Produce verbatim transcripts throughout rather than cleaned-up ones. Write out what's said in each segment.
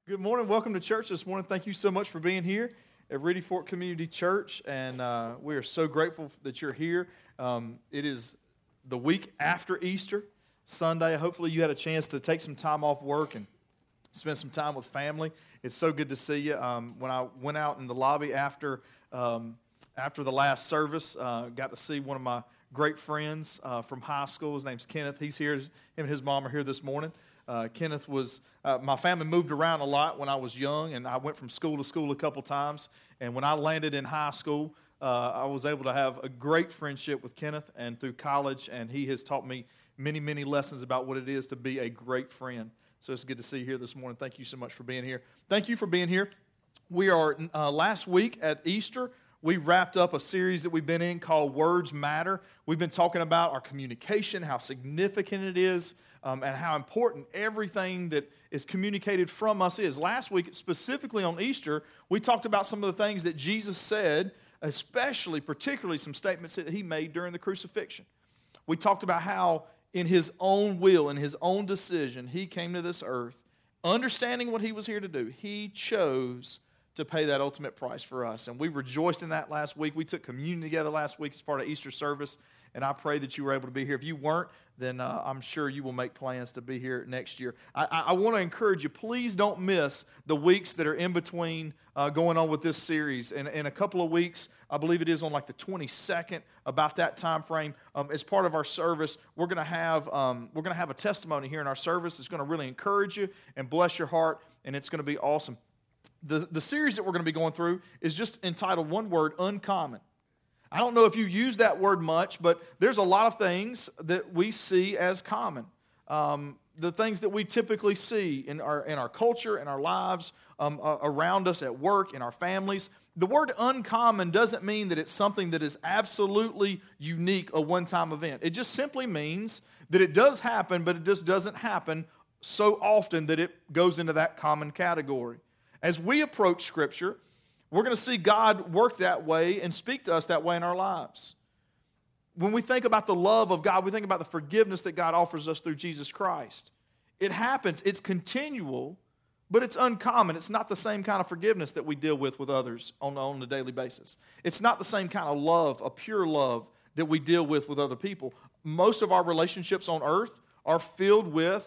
Good morning. Welcome to church this morning. Thank you so much for being here at Reedy Fork Community Church, and uh, we are so grateful that you're here. Um, it is the week after Easter Sunday. Hopefully you had a chance to take some time off work and spend some time with family. It's so good to see you. Um, when I went out in the lobby after um, after the last service, uh, got to see one of my great friends uh, from high school. His name's Kenneth. He's here. Him and his mom are here this morning. Uh, Kenneth was, uh, my family moved around a lot when I was young, and I went from school to school a couple times. And when I landed in high school, uh, I was able to have a great friendship with Kenneth and through college, and he has taught me many, many lessons about what it is to be a great friend. So it's good to see you here this morning. Thank you so much for being here. Thank you for being here. We are, uh, last week at Easter, we wrapped up a series that we've been in called Words Matter. We've been talking about our communication, how significant it is, Um, and how important everything that is communicated from us is. Last week, specifically on Easter, we talked about some of the things that Jesus said, especially, particularly some statements that he made during the crucifixion. We talked about how in his own will, in his own decision, he came to this earth, understanding what he was here to do. He chose to pay that ultimate price for us. And we rejoiced in that last week. We took communion together last week as part of Easter service. And I pray that you were able to be here. If you weren't, then uh, I'm sure you will make plans to be here next year. I, I, I want to encourage you, please don't miss the weeks that are in between uh, going on with this series. In, in a couple of weeks, I believe it is on like the twenty-second, about that time frame. Um, as part of our service, we're going to have um, we're going to have a testimony here in our service. It's going to really encourage you and bless your heart, and it's going to be awesome. The, the series that we're going to be going through is just entitled one word, Uncommon. I don't know if you use that word much, but there's a lot of things that we see as common. Um, the things that we typically see in our in our culture, in our lives, um, uh, around us at work, in our families. The word uncommon doesn't mean that it's something that is absolutely unique, a one-time event. It just simply means that it does happen, but it just doesn't happen so often that it goes into that common category. As we approach Scripture, we're going to see God work that way and speak to us that way in our lives. When we think about the love of God, we think about the forgiveness that God offers us through Jesus Christ. It happens. It's continual, but it's uncommon. It's not the same kind of forgiveness that we deal with with others on, on a daily basis. It's not the same kind of love, a pure love, that we deal with with other people. Most of our relationships on earth are filled with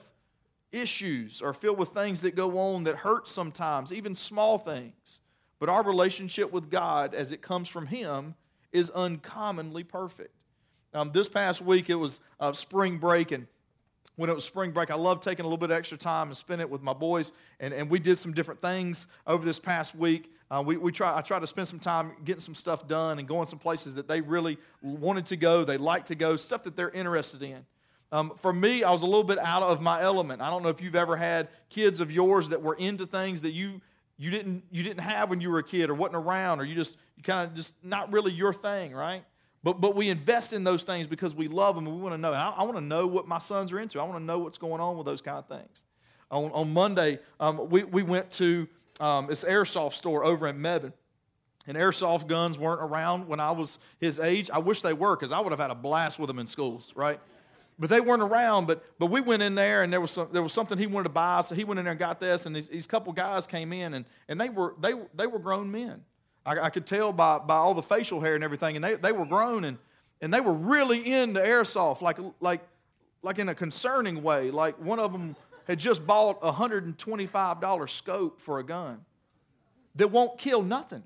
issues, are filled with things that go on that hurt sometimes, even small things. But our relationship with God, as it comes from Him, is uncommonly perfect. Um, this past week, it was uh, spring break, and when it was spring break, I loved taking a little bit of extra time and spending it with my boys, and, and we did some different things over this past week. Uh, we we try I tried to spend some time getting some stuff done and going some places that they really wanted to go, they like to go, stuff that they're interested in. Um, for me, I was a little bit out of my element. I don't know if you've ever had kids of yours that were into things that you You didn't you didn't have when you were a kid, or wasn't around, or you just you kind of just not really your thing, right? But but we invest in those things because we love them and we want to know. I, I want to know what my sons are into. I want to know what's going on with those kind of things. On on Monday, um, we we went to um, this airsoft store over in Mebane, and airsoft guns weren't around when I was his age. I wish they were, because I would have had a blast with them in schools, right? But they weren't around. But but we went in there, and there was some, there was something he wanted to buy, so he went in there and got this. And these, these couple guys came in, and, and they were they they were grown men. I, I could tell by, by all the facial hair and everything, and they, they were grown, and, and they were really into airsoft, like like like in a concerning way. Like one of them had just bought a one hundred twenty-five dollars scope for a gun that won't kill nothing,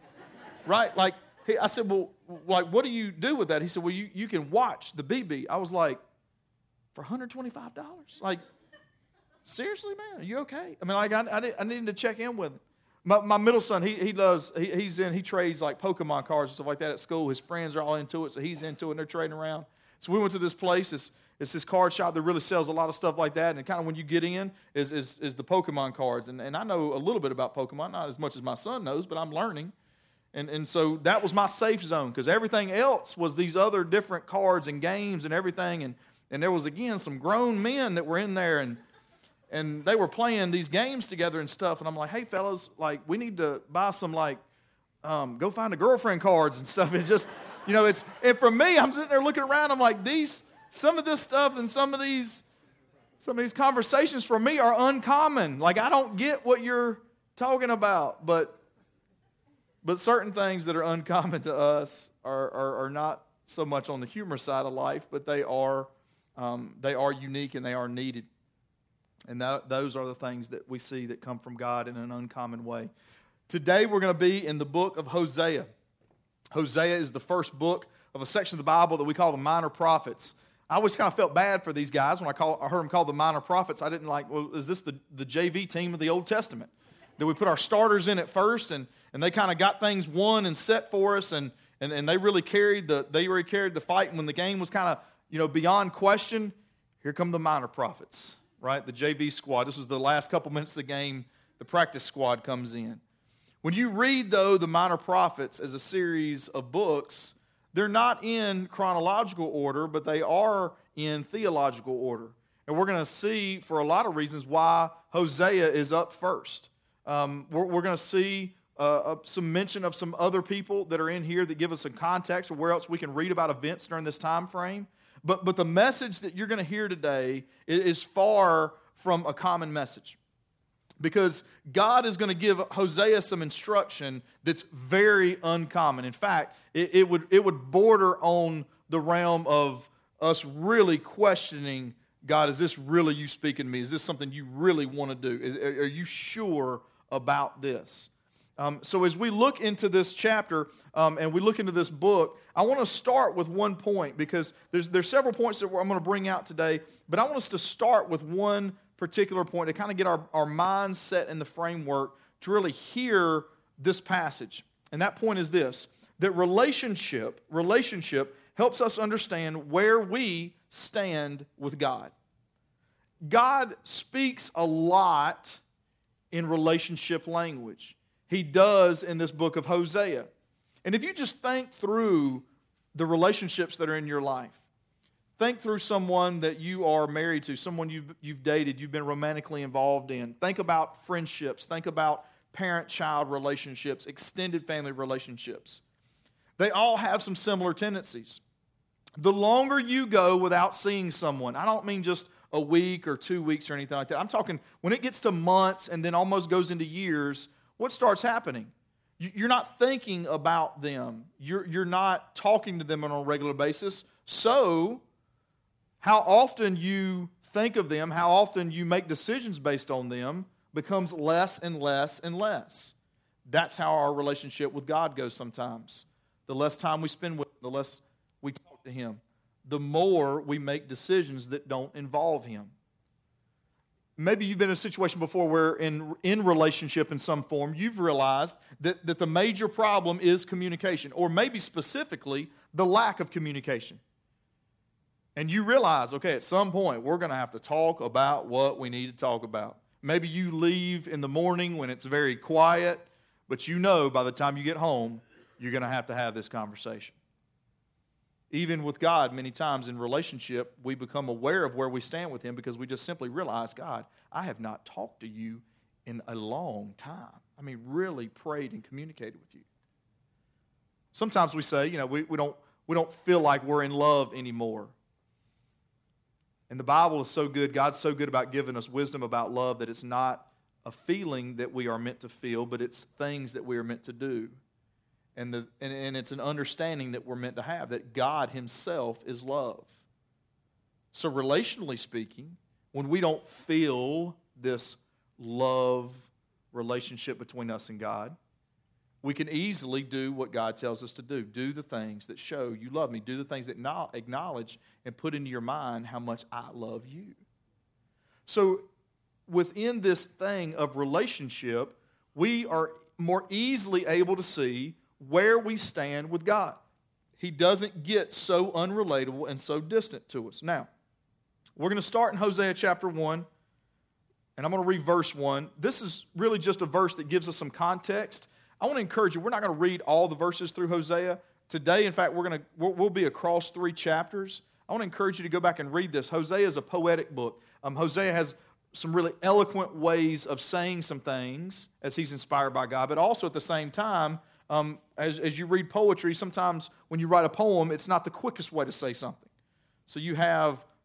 right? Like he, I said, well, like what do you do with that? He said, well, you you can watch the B B. I was like, for one hundred twenty-five dollars? Like, seriously, man, are you okay? I mean, like, I, I, did, I needed to check in with him. My, my middle son, he he does, he, he's in, he trades like Pokemon cards and stuff like that at school. His friends are all into it, so he's into it, and they're trading around. So we went to this place. It's, it's this card shop that really sells a lot of stuff like that, and kind of when you get in is is, is the Pokemon cards. And, and I know a little bit about Pokemon, not as much as my son knows, but I'm learning. And and so that was my safe zone, because everything else was these other different cards and games and everything. And And there was, again, some grown men that were in there, and and they were playing these games together and stuff. And I'm like, hey, fellas, like, we need to buy some, like, um, go find a girlfriend cards and stuff. It just, you know, it's, and for me, I'm sitting there looking around. I'm like, these, some of this stuff and some of these, Some of these conversations for me are uncommon. Like, I don't get what you're talking about, but but certain things that are uncommon to us are, are, are not so much on the humor side of life, but they are um, they are unique and they are needed. And that, those are the things that we see that come from God in an uncommon way. Today we're going to be in the book of Hosea. Hosea is the first book of a section of the Bible that we call the Minor Prophets. I always kind of felt bad for these guys when I, call, I heard them called the Minor Prophets. I didn't like, well, is this the, the J V team of the Old Testament? Did we put our starters in at first, and, and they kind of got things won and set for us, and, and, and they really carried the they really carried the fight. And when the game was kind of you know beyond question, here come the Minor Prophets, right? The J V squad. This was the last couple minutes of the game. The practice squad comes in. When you read, though, the Minor Prophets as a series of books, they're not in chronological order, but they are in theological order. And we're going to see, for a lot of reasons, why Hosea is up first. Um, we're we're going to see uh, some mention of some other people that are in here that give us some context of where else we can read about events during this time frame. But, but the message that you're going to hear today is, is far from a common message. Because God is going to give Hosea some instruction that's very uncommon. In fact, it, it would it would border on the realm of us really questioning, God, is this really you speaking to me? Is this something you really want to do? Is, are you sure about this? Um, so as we look into this chapter um, and we look into this book, I want to start with one point because there's there's several points that I'm going to bring out today, but I want us to start with one particular point to kind of get our, our minds set in the framework to really hear this passage. And that point is this, that relationship, relationship helps us understand where we stand with God. God speaks a lot in relationship language. He does in this book of Hosea. And if you just think through the relationships that are in your life, think through someone that you are married to, someone you've, you've dated, you've been romantically involved in. Think about friendships. Think about parent-child relationships, extended family relationships. They all have some similar tendencies. The longer you go without seeing someone, I don't mean just a week or two weeks or anything like that. I'm talking when it gets to months and then almost goes into years, what starts happening? You're not thinking about them. You're, you're not talking to them on a regular basis. So how often you think of them, how often you make decisions based on them becomes less and less and less. That's how our relationship with God goes sometimes. The less time we spend with Him, the less we talk to Him, the more we make decisions that don't involve Him. Maybe you've been in a situation before where in, in relationship in some form, you've realized that, that the major problem is communication, or maybe specifically the lack of communication. And you realize, okay, at some point, we're going to have to talk about what we need to talk about. Maybe you leave in the morning when it's very quiet, but you know by the time you get home, you're going to have to have this conversation. Even with God, many times in relationship, we become aware of where we stand with Him because we just simply realize, God, I have not talked to you in a long time. I mean, really prayed and communicated with you. Sometimes we say, you know, we, we don't we don't feel like we're in love anymore. And the Bible is so good, God's so good about giving us wisdom about love that it's not a feeling that we are meant to feel, but it's things that we are meant to do. And, the, and, and it's an understanding that we're meant to have, that God Himself is love. So relationally speaking, when we don't feel this love relationship between us and God, we can easily do what God tells us to do. Do the things that show you love me. Do the things that acknowledge and put into your mind how much I love you. So within this thing of relationship, we are more easily able to see where we stand with God. He doesn't get so unrelatable and so distant to us. Now, we're going to start in Hosea chapter one, and I'm going to read verse one. This is really just a verse that gives us some context. I want to encourage you, we're not going to read all the verses through Hosea. Today, in fact, we're going to, we'll, we'll be across three chapters. I want to encourage you to go back and read this. Hosea is a poetic book. Um, Hosea has some really eloquent ways of saying some things as he's inspired by God, but also at the same time, um, as, as you read poetry, sometimes when you write a poem, it's not the quickest way to say something. So you have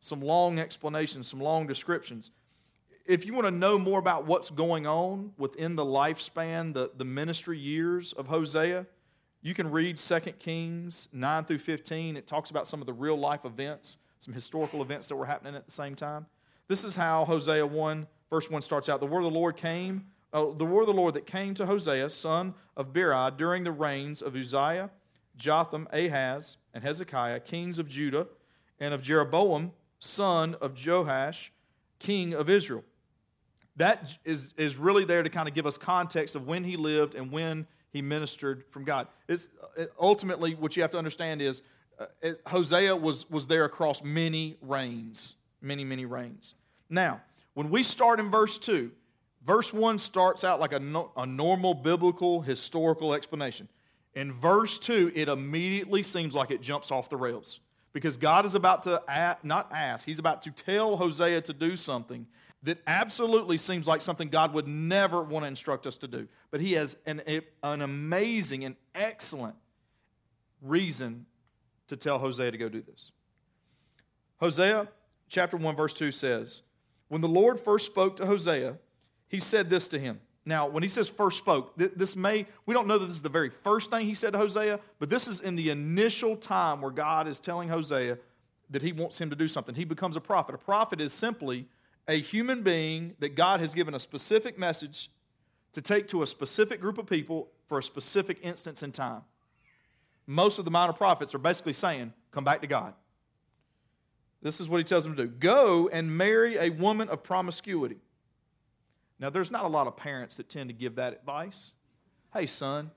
some long explanations, some long descriptions. If you want to know more about what's going on within the lifespan, the, the ministry years of Hosea, you can read Second Kings nine through fifteen. It talks about some of the real life events, some historical events that were happening at the same time. This is how Hosea one, verse one starts out. The word of the Lord came, uh, the word of the Lord that came to Hosea, son of Beeri, during the reigns of Uzziah, Jotham, Ahaz, and Hezekiah, kings of Judah, and of Jeroboam, son of Joash, king of Israel. That is, is really there to kind of give us context of when he lived and when he ministered from God. It's, it, ultimately, what you have to understand is uh, it, Hosea was, was there across many reigns, many, many reigns. Now, when we start in verse two, verse one starts out like a, no, a normal biblical historical explanation. In verse two, it immediately seems like it jumps off the rails because God is about to, ask, not ask, he's about to tell Hosea to do something that absolutely seems like something God would never want to instruct us to do. But he has an, an amazing and excellent reason to tell Hosea to go do this. Hosea chapter one verse two says, when the Lord first spoke to Hosea, he said this to him. Now, when he says first spoke, this may, we don't know that this is the very first thing he said to Hosea, but this is in the initial time where God is telling Hosea that he wants him to do something. He becomes a prophet. A prophet is simply a human being that God has given a specific message to take to a specific group of people for a specific instance in time. Most of the minor prophets are basically saying, come back to God. This is what he tells them to do. Go and marry a woman of promiscuity. Now, there's not a lot of parents that tend to give that advice. Hey, son,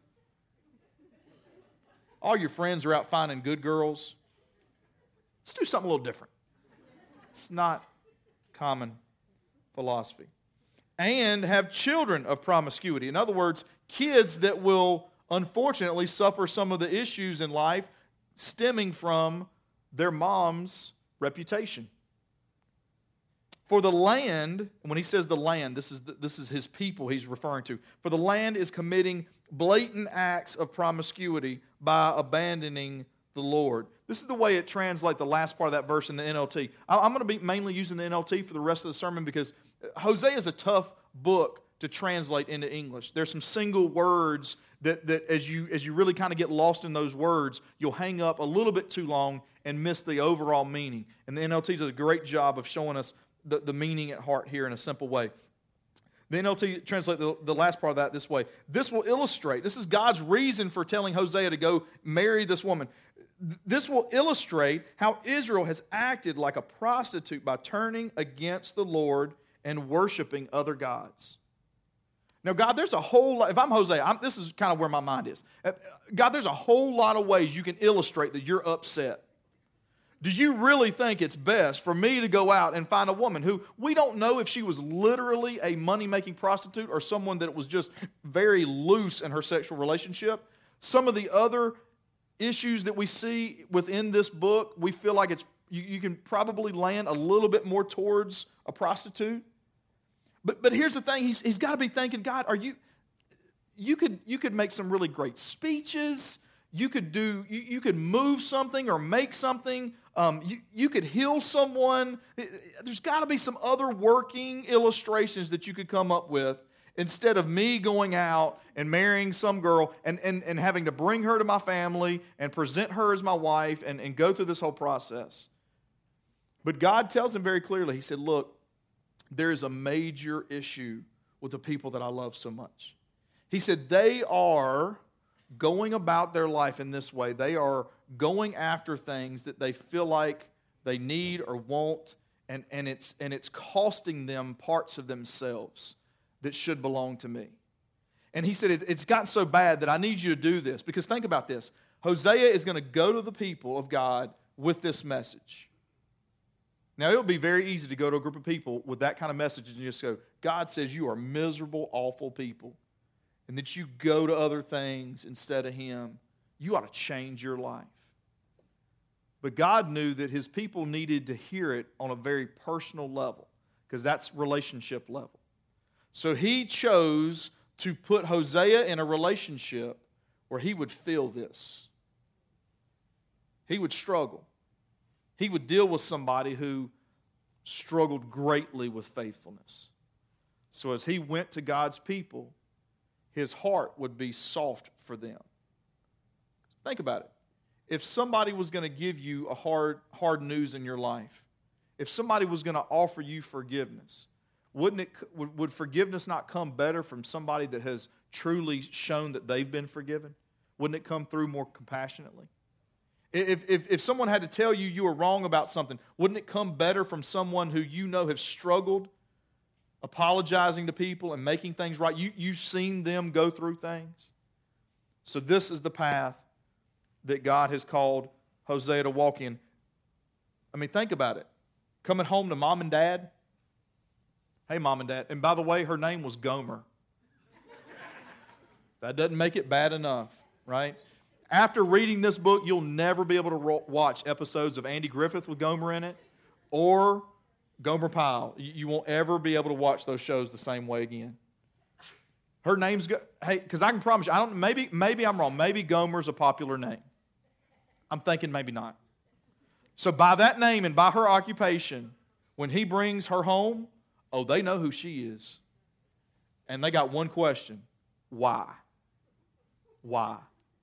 all your friends are out finding good girls. Let's do something a little different. It's not common philosophy. And have children of promiscuity. In other words, kids that will unfortunately suffer some of the issues in life stemming from their mom's reputation. For the land, when he says the land, this is the, this is his people he's referring to. For the land is committing blatant acts of promiscuity by abandoning the Lord. This is the way it translates the last part of that verse in the N L T. I'm going to be mainly using the N L T for the rest of the sermon because Hosea is a tough book to translate into English. There's some single words that, that as you as you really kind of get lost in those words, you'll hang up a little bit too long and miss the overall meaning. And the N L T does a great job of showing us the, the meaning at heart here in a simple way. The N L T translates the, the last part of that this way. This will illustrate, this is God's reason for telling Hosea to go marry this woman. This will illustrate how Israel has acted like a prostitute by turning against the Lord and worshiping other gods. Now, God, there's a whole lot, if I'm Hosea, I'm, this is kind of where my mind is. God, there's a whole lot of ways you can illustrate that you're upset. Do you really think it's best for me to go out and find a woman who we don't know if she was literally a money-making prostitute or someone that was just very loose in her sexual relationship? Some of the other issues that we see within this book, we feel like it's you, you can probably land a little bit more towards a prostitute. But but here's the thing, he's he's got to be thinking, God, are you you could you could make some really great speeches, you could do you, you could move something or make something, um, you, you could heal someone. There's got to be some other working illustrations that you could come up with. Instead of me going out and marrying some girl and, and, and having to bring her to my family and present her as my wife and, and go through this whole process. But God tells him very clearly, he said, look, there is a major issue with the people that I love so much. He said they are going about their life in this way. They are going after things that they feel like they need or want, and, and, it's, and it's costing them parts of themselves that should belong to me. And he said, it's gotten so bad that I need you to do this. Because think about this. Hosea is going to go to the people of God with this message. Now, it would be very easy to go to a group of people with that kind of message and just go, God says you are miserable, awful people, and that you go to other things instead of Him. You ought to change your life. But God knew that His people needed to hear it on a very personal level, because that's relationship level. So He chose to put Hosea in a relationship where he would feel this. He would struggle. He would deal with somebody who struggled greatly with faithfulness. So as he went to God's people, his heart would be soft for them. Think about it. If somebody was going to give you a hard, hard news in your life, if somebody was going to offer you forgiveness, wouldn't it, would, would forgiveness not come better from somebody that has truly shown that they've been forgiven? Wouldn't it come through more compassionately? If, if, if someone had to tell you you were wrong about something, wouldn't it come better from someone who you know has struggled apologizing to people and making things right? You, you've seen them go through things. So this is the path that God has called Hosea to walk in. I mean, think about it. Coming home to mom and dad. Hey, mom and dad. And by the way, her name was Gomer. That doesn't make it bad enough, right? After reading this book, you'll never be able to ro- watch episodes of Andy Griffith with Gomer in it or Gomer Pyle. You, you won't ever be able to watch those shows the same way again. Her name's, Go- hey, because I can promise you, I don't, maybe, maybe I'm wrong. Maybe Gomer's a popular name. I'm thinking maybe not. So by that name and by her occupation, when he brings her home, oh, they know who she is. And they got one question. Why? Why?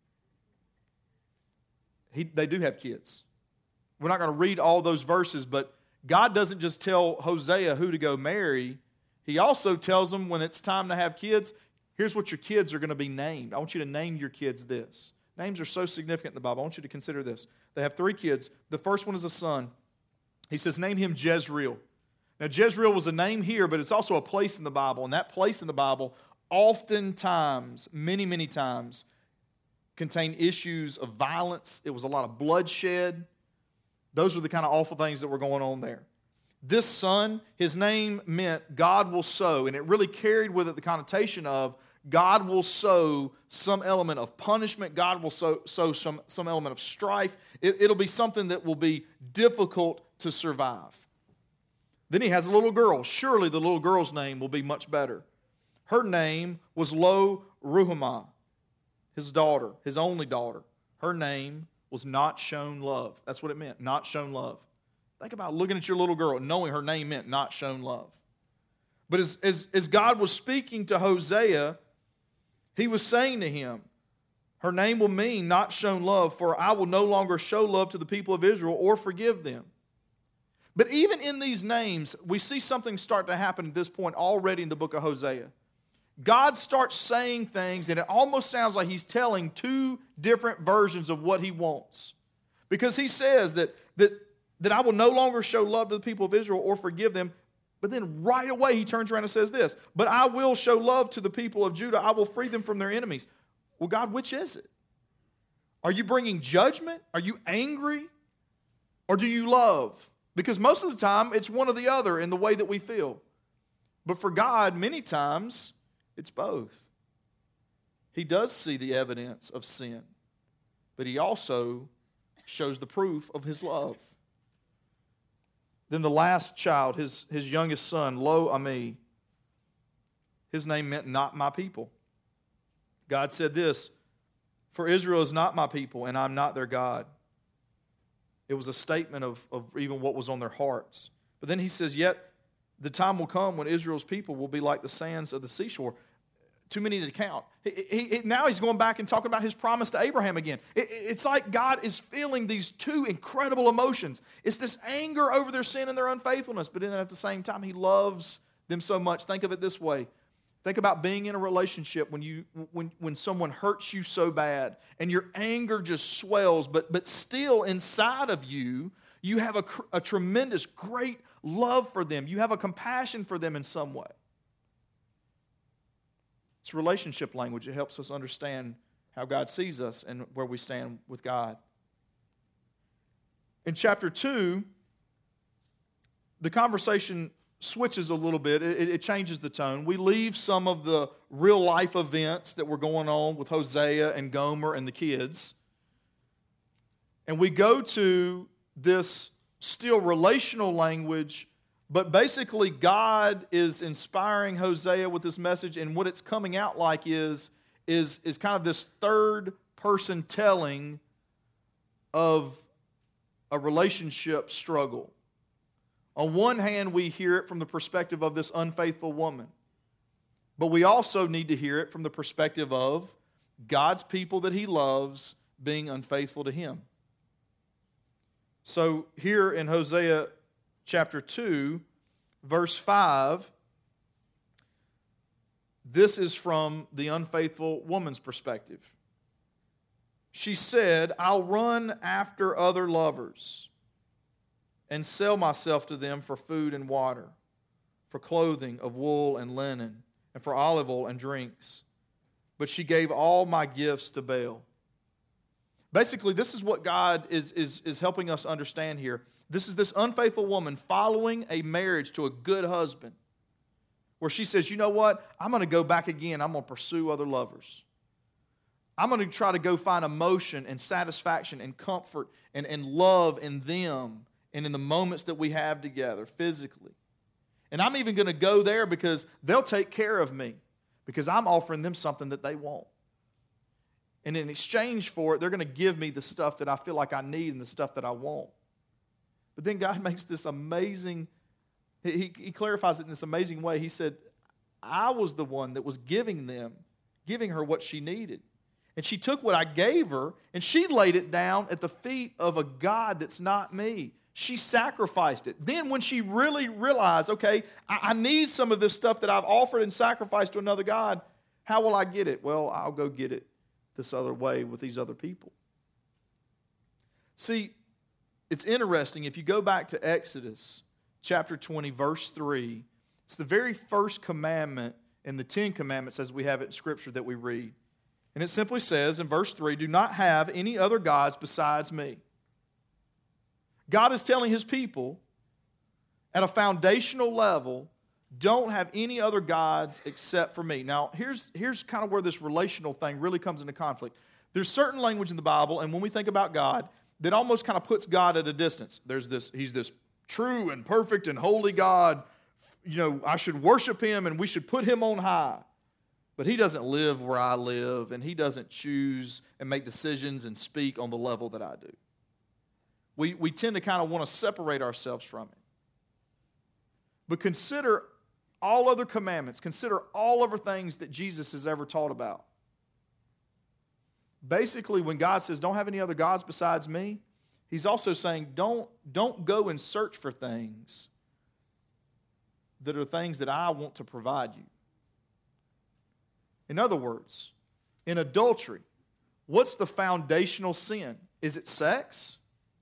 He, they do have kids. We're not going to read all those verses, but God doesn't just tell Hosea who to go marry. He also tells them when it's time to have kids, here's what your kids are going to be named. I want you to name your kids this. Names are so significant in the Bible. I want you to consider this. They have three kids. The first one is a son. He says, name him Jezreel. Now, Jezreel was a name here, but it's also a place in the Bible. And that place in the Bible, oftentimes, many, many times, contained issues of violence. It was a lot of bloodshed. Those were the kind of awful things that were going on there. This son, his name meant God will sow, and it really carried with it the connotation of God will sow some element of punishment. God will sow, sow some, some element of strife. It, it'll be something that will be difficult to survive. Then he has a little girl. Surely the little girl's name will be much better. Her name was Lo Ruhamah, his daughter, his only daughter. Her name was not shown love. That's what it meant, not shown love. Think about looking at your little girl and knowing her name meant not shown love. But as, as, as God was speaking to Hosea, he was saying to him, her name will mean not shown love, for I will no longer show love to the people of Israel or forgive them. But even in these names, we see something start to happen at this point already in the book of Hosea. God starts saying things, and it almost sounds like he's telling two different versions of what he wants. Because he says that, that, that I will no longer show love to the people of Israel or forgive them. But then right away he turns around and says this, but I will show love to the people of Judah. I will free them from their enemies. Well, God, which is it? Are you bringing judgment? Are you angry? Or do you love? Because most of the time it's one or the other in the way that we feel. But for God, many times it's both. He does see the evidence of sin, but he also shows the proof of his love. Then the last child, his, his youngest son, Lo Ami, his name meant not my people. God said this, for Israel is not my people, and I'm not their God. It was a statement of, of even what was on their hearts. But then he says, yet the time will come when Israel's people will be like the sands of the seashore. Too many to count. He, he, he, now he's going back and talking about his promise to Abraham again. It, it's like God is feeling these two incredible emotions. It's this anger over their sin and their unfaithfulness, but then at the same time, he loves them so much. Think of it this way. Think about being in a relationship when you when, when someone hurts you so bad and your anger just swells, but, but still inside of you, you have a, a tremendous, great love for them. You have a compassion for them in some way. It's relationship language. It helps us understand how God sees us and where we stand with God. In chapter two, the conversation switches a little bit. It, it changes the tone. We leave some of the real life events that were going on with Hosea and Gomer and the kids. And we go to this still relational language. But basically, God is inspiring Hosea with this message, and what it's coming out like is, is, is kind of this third-person telling of a relationship struggle. On one hand, we hear it from the perspective of this unfaithful woman. But we also need to hear it from the perspective of God's people that He loves being unfaithful to Him. So here in Hosea chapter two, verse five, this is from the unfaithful woman's perspective. She said, I'll run after other lovers and sell myself to them for food and water, for clothing of wool and linen, and for olive oil and drinks. But she gave all my gifts to Baal. Basically, this is what God is, is, is helping us understand here. This is this unfaithful woman following a marriage to a good husband, where she says, you know what? I'm going to go back again. I'm going to pursue other lovers. I'm going to try to go find emotion and satisfaction and comfort and, and love in them and in the moments that we have together physically. And I'm even going to go there because they'll take care of me, because I'm offering them something that they want. And in exchange for it, they're going to give me the stuff that I feel like I need and the stuff that I want. But then God makes this amazing, he, he clarifies it in this amazing way. He said, I was the one that was giving them, giving her what she needed. And she took what I gave her and she laid it down at the feet of a God that's not me. She sacrificed it. Then when she really realized, okay, I, I need some of this stuff that I've offered and sacrificed to another God, how will I get it? Well, I'll go get it this other way with these other people. See, it's interesting. If you go back to Exodus chapter twenty, verse three, it's the very first commandment in the Ten Commandments as we have it in Scripture that we read. And it simply says in verse three, do not have any other gods besides me. God is telling His people at a foundational level, don't have any other gods except for me. Now, here's, here's kind of where this relational thing really comes into conflict. There's certain language in the Bible, and when we think about God, that almost kind of puts God at a distance. There's this, He's this true and perfect and holy God. You know, I should worship Him and we should put Him on high. But He doesn't live where I live, and He doesn't choose and make decisions and speak on the level that I do. We, we tend to kind of want to separate ourselves from Him. But consider all other commandments. Consider all other things that Jesus has ever taught about. Basically, when God says, don't have any other gods besides me, He's also saying, don't, don't go and search for things that are things that I want to provide you. In other words, in adultery, what's the foundational sin? Is it sex?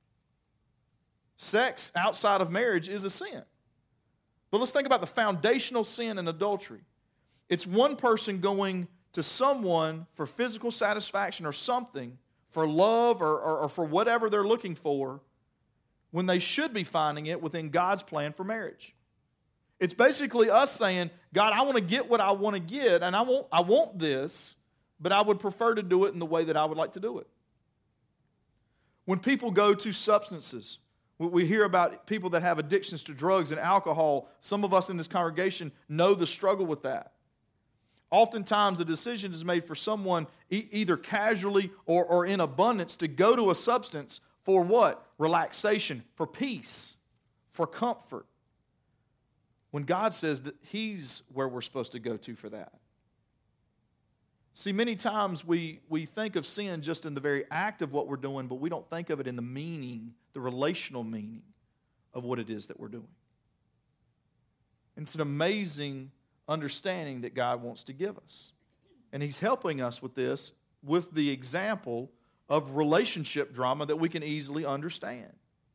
Sex outside of marriage is a sin. But let's think about the foundational sin in adultery. It's one person going to someone for physical satisfaction or something, for love or, or, or for whatever they're looking for, when they should be finding it within God's plan for marriage. It's basically us saying, God, I want to get what I want to get, and I want, I want this, but I would prefer to do it in the way that I would like to do it. When people go to substances, we hear about people that have addictions to drugs and alcohol. Some of us in this congregation know the struggle with that. Oftentimes, a decision is made for someone e- either casually or, or in abundance to go to a substance for what? Relaxation, for peace, for comfort. When God says that He's where we're supposed to go to for that. See, many times we, we think of sin just in the very act of what we're doing, but we don't think of it in the meaning, the relational meaning of what it is that we're doing. And it's an amazing understanding that God wants to give us. And He's helping us with this with the example of relationship drama that we can easily understand.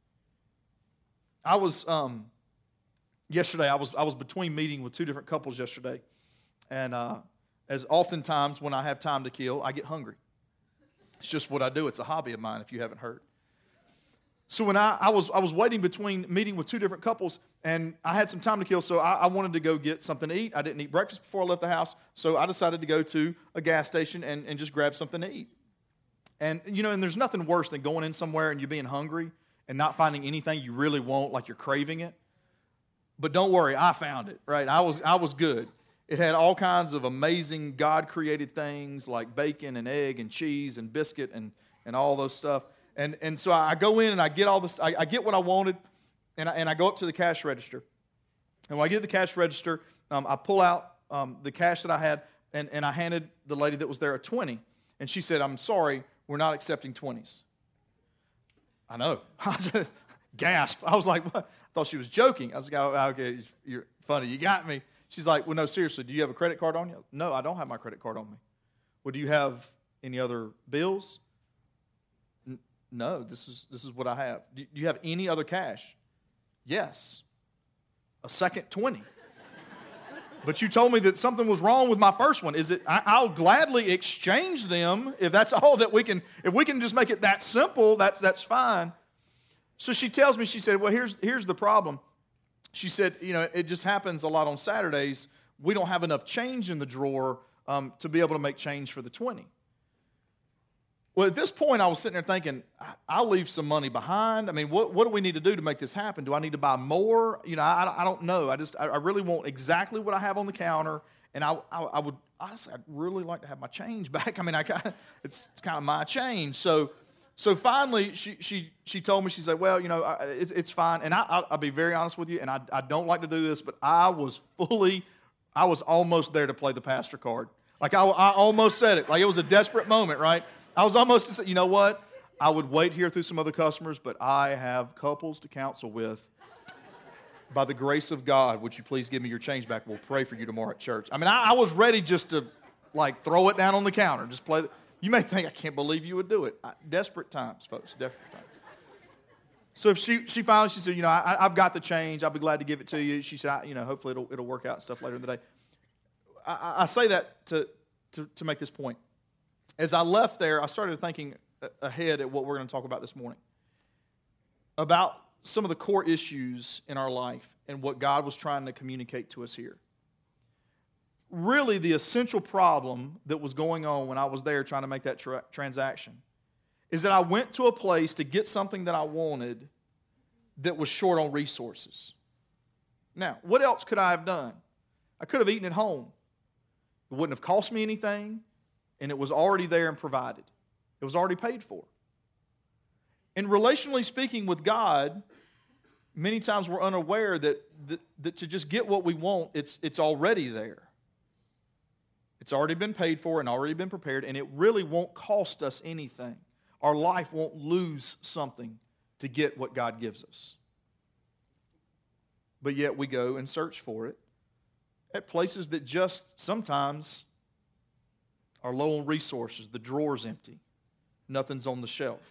I was, um, yesterday, I was, I was between meeting with two different couples yesterday, and uh, as oftentimes when I have time to kill, I get hungry. It's just what I do. It's a hobby of mine, if you haven't heard. So when I, I was I was waiting between meeting with two different couples, and I had some time to kill, so I, I wanted to go get something to eat. I didn't eat breakfast before I left the house, so I decided to go to a gas station and, and just grab something to eat. And, you know, and there's nothing worse than going in somewhere and you being hungry and not finding anything you really want, like you're craving it. But don't worry, I found it, right? I was I was good. It had all kinds of amazing God-created things like bacon and egg and cheese and biscuit and, and all those stuff. And and so I go in and I get all this, I, I get what I wanted, and I, and I go up to the cash register. And when I get to the cash register, um, I pull out um, the cash that I had, and, and I handed the lady that was there a twenty. And she said, I'm sorry, we're not accepting twenties. I know. I just gasped. I was like, what? I thought she was joking. I was like, oh, okay, you're funny. You got me. She's like, well, no, seriously, do you have a credit card on you? No, I don't have my credit card on me. Well, do you have any other bills? N- no, this is this is what I have. Do you have any other cash? Yes. A second twenty. But you told me that something was wrong with my first one. Is it? I, I'll gladly exchange them if that's all that we can. If we can just make it that simple, that's that's fine. So she tells me, she said, well, here's here's the problem. She said, you know, it just happens a lot on Saturdays. We don't have enough change in the drawer um, to be able to make change for the twenty. Well, at this point, I was sitting there thinking, I'll leave some money behind. I mean, what, what do we need to do to make this happen? Do I need to buy more? You know, I, I don't know. I just, I, I really want exactly what I have on the counter, and I, I, I would, honestly, I'd really like to have my change back. I mean, I kind of, it's, it's kind of my change. So, so finally, she, she, she told me, she said, well, you know, I, it's, it's fine. And I, I'll, I'll be very honest with you, and I, I don't like to do this, but I was fully, I was almost there to play the pastor card. Like, I, I almost said it. Like, it was a desperate moment, right? I was almost to say, you know what? I would wait here through some other customers, but I have couples to counsel with. By the grace of God, would you please give me your change back? We'll pray for you tomorrow at church. I mean, I, I was ready just to, like, throw it down on the counter. Just play. The, you may think, I can't believe you would do it. I, desperate times, folks. Desperate times. So if she she finally, she said, you know, I, I've got the change. I'll be glad to give it to you. She said, I, you know, hopefully it'll it'll work out and stuff later in the day. I, I say that to, to to make this point. As I left there, I started thinking ahead at what we're going to talk about this morning. About some of the core issues in our life and what God was trying to communicate to us here. Really, the essential problem that was going on when I was there trying to make that tra- transaction is that I went to a place to get something that I wanted that was short on resources. Now, what else could I have done? I could have eaten at home. It wouldn't have cost me anything. And it was already there and provided. It was already paid for. And relationally speaking with God, many times we're unaware that, that, that to just get what we want, it's, it's already there. It's already been paid for and already been prepared, and it really won't cost us anything. Our life won't lose something to get what God gives us. But yet we go and search for it at places that just sometimes are low on resources. The drawer's empty. Nothing's on the shelf.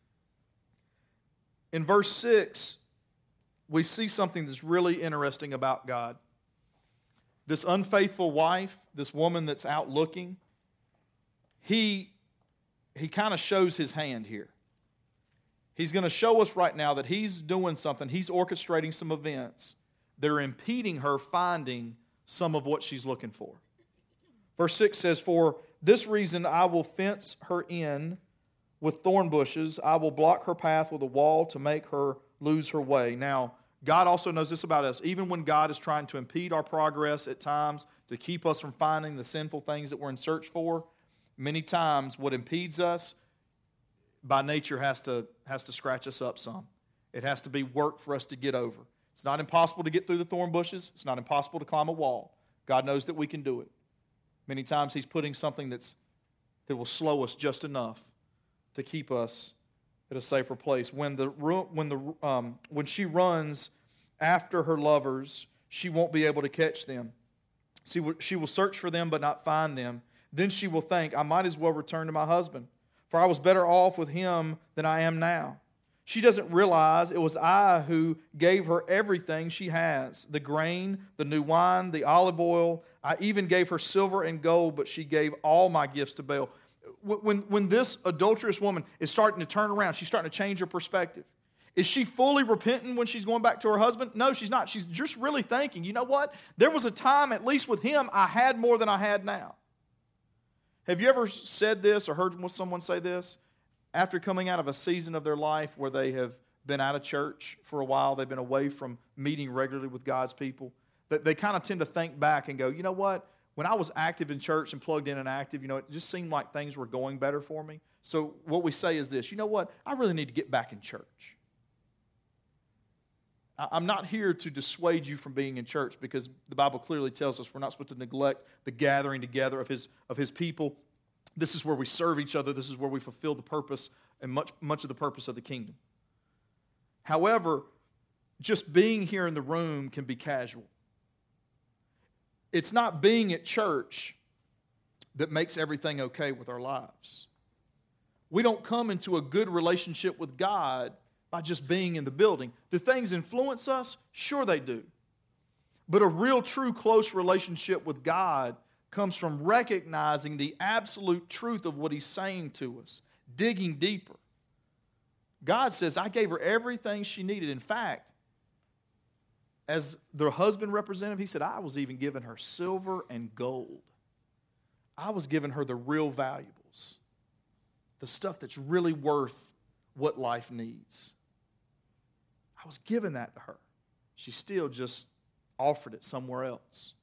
In verse six, we see something that's really interesting about God. This unfaithful wife, this woman that's out looking, he, he kind of shows his hand here. He's going to show us right now that he's doing something. He's orchestrating some events that are impeding her finding some of what she's looking for. Verse six says, for this reason I will fence her in with thorn bushes. I will block her path with a wall to make her lose her way. Now, God also knows this about us. Even when God is trying to impede our progress at times to keep us from finding the sinful things that we're in search for, many times what impedes us by nature has to, has to scratch us up some. It has to be work for us to get over. It's not impossible to get through the thorn bushes. It's not impossible to climb a wall. God knows that we can do it. Many times He's putting something that's, that will slow us just enough to keep us at a safer place. When the when the um, when she runs after her lovers, she won't be able to catch them. She will, she will search for them but not find them. Then she will think, I might as well return to my husband, for I was better off with him than I am now. She doesn't realize it was I who gave her everything she has, the grain, the new wine, the olive oil. I even gave her silver and gold, but she gave all my gifts to Baal. When, when this adulterous woman is starting to turn around, she's starting to change her perspective. Is she fully repentant when she's going back to her husband? No, she's not. She's just really thinking, you know what? There was a time, at least with him, I had more than I had now. Have you ever said this or heard someone say this? After coming out of a season of their life where they have been out of church for a while, they've been away from meeting regularly with God's people, that they kind of tend to think back and go, you know what? When I was active in church and plugged in and active, you know, it just seemed like things were going better for me. So what we say is this, you know what? I really need to get back in church. I'm not here to dissuade you from being in church, because the Bible clearly tells us we're not supposed to neglect the gathering together of His, of His people. This is where we serve each other. This is where we fulfill the purpose and much, much of the purpose of the kingdom. However, just being here in the room can be casual. It's not being at church that makes everything okay with our lives. We don't come into a good relationship with God by just being in the building. Do things influence us? Sure they do. But a real, true, close relationship with God comes from recognizing the absolute truth of what He's saying to us, digging deeper. God says, I gave her everything she needed. In fact, as the husband representative, He said, I was even giving her silver and gold. I was giving her the real valuables, the stuff that's really worth what life needs. I was giving that to her. She still just offered it somewhere else.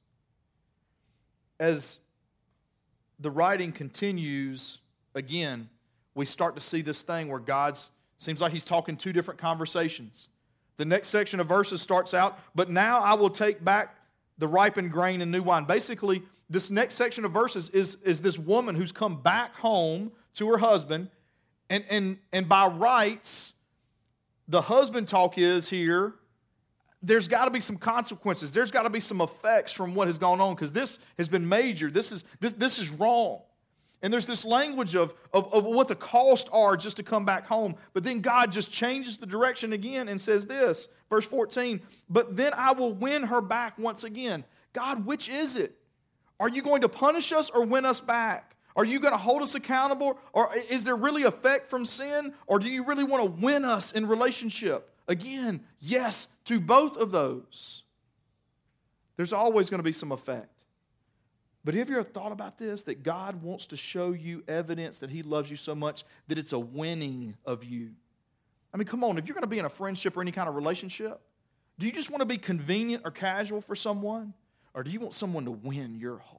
As the writing continues, again, we start to see this thing where God's, seems like He's talking two different conversations. The next section of verses starts out, but now I will take back the ripened grain and new wine. Basically, this next section of verses is, is this woman who's come back home to her husband, and, and, and by rights, the husband talk is here, there's got to be some consequences. There's got to be some effects from what has gone on, because this has been major. This is, this, this is wrong. And there's this language of, of, of what the costs are just to come back home. But then God just changes the direction again and says this, verse fourteen, but then I will win her back once again. God, which is it? Are you going to punish us or win us back? Are you going to hold us accountable? Or is there really effect from sin? Or do you really want to win us in relationship? Again, yes to both of those. There's always going to be some effect. But have you ever thought about this? That God wants to show you evidence that He loves you so much that it's a winning of you. I mean, come on, if you're going to be in a friendship or any kind of relationship, do you just want to be convenient or casual for someone? Or do you want someone to win your heart?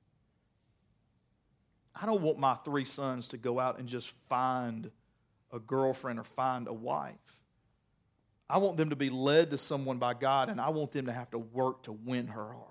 I don't want my three sons to go out and just find a girlfriend or find a wife. I want them to be led to someone by God, and I want them to have to work to win her heart.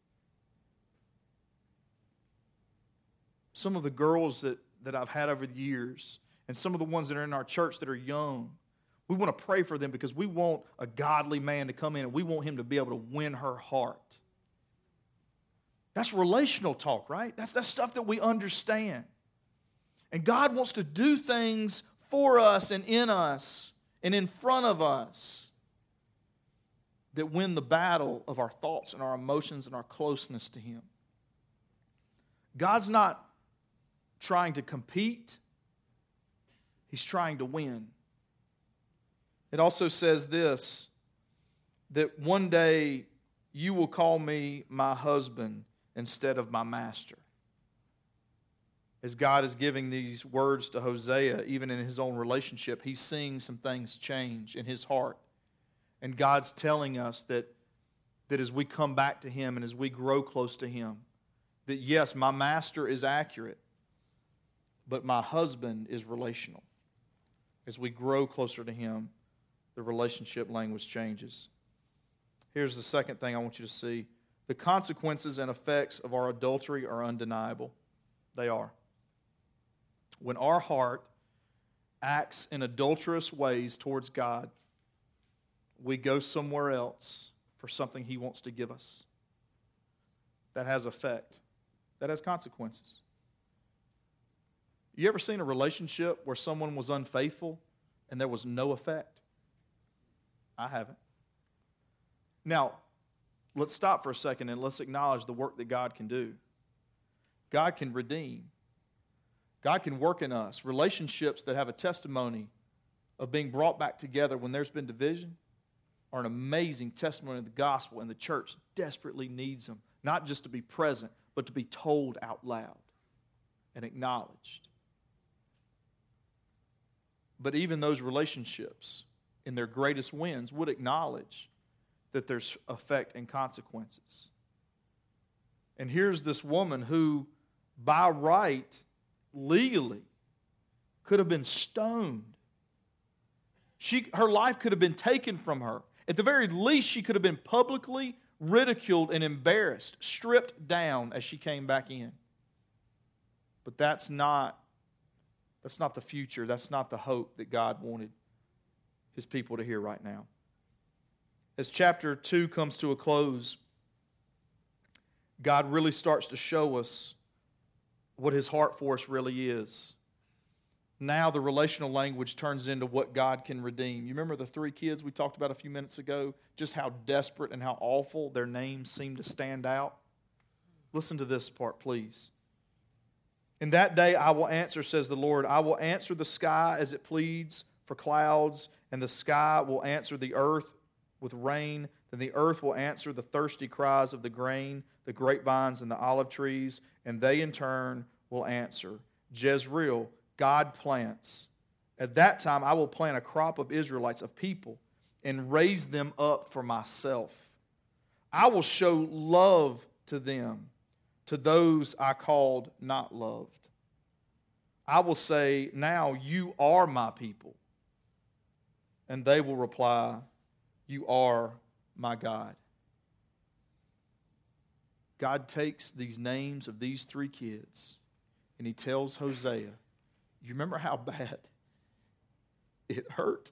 Some of the girls that, that I've had over the years, and some of the ones that are in our church that are young, we want to pray for them because we want a godly man to come in, and we want him to be able to win her heart. That's relational talk, right? That's, that's stuff that we understand. And God wants to do things for us and in us and in front of us that win the battle of our thoughts and our emotions and our closeness to Him. God's not trying to compete. He's trying to win. It also says this, that one day you will call me my husband instead of my master. As God is giving these words to Hosea, even in his own relationship, he's seeing some things change in his heart. And God's telling us that, that as we come back to Him and as we grow close to Him, that yes, my master is accurate, but my husband is relational. As we grow closer to Him, the relationship language changes. Here's the second thing I want you to see. The consequences and effects of our adultery are undeniable. They are. When our heart acts in adulterous ways towards God, we go somewhere else for something He wants to give us. That has effect. That has consequences. You ever seen a relationship where someone was unfaithful and there was no effect? I haven't. Now, let's stop for a second and let's acknowledge the work that God can do. God can redeem. God can work in us. Relationships that have a testimony of being brought back together when there's been division are an amazing testimony of the gospel, and the church desperately needs them, not just to be present, but to be told out loud and acknowledged. But even those relationships, in their greatest wins, would acknowledge that there's effect and consequences. And here's this woman who, by right, legally, could have been stoned. She, her life could have been taken from her. At the very least, she could have been publicly ridiculed and embarrassed, stripped down as she came back in. But that's not, that's not the future. That's not the hope that God wanted His people to hear right now. As chapter two comes to a close, God really starts to show us what His heart for us really is. Now the relational language turns into what God can redeem. You remember the three kids we talked about a few minutes ago? Just how desperate and how awful their names seem to stand out. Listen to this part, please. In that day I will answer, says the Lord. I will answer the sky as it pleads for clouds, and the sky will answer the earth with rain. Then the earth will answer the thirsty cries of the grain, the grapevines, and the olive trees, and they in turn will answer. Jezreel, God plants. At that time, I will plant a crop of Israelites, of people, and raise them up for myself. I will show love to them, to those I called not loved. I will say, now you are my people. And they will reply, you are my God. God takes these names of these three kids, and He tells Hosea, you remember how bad it hurt?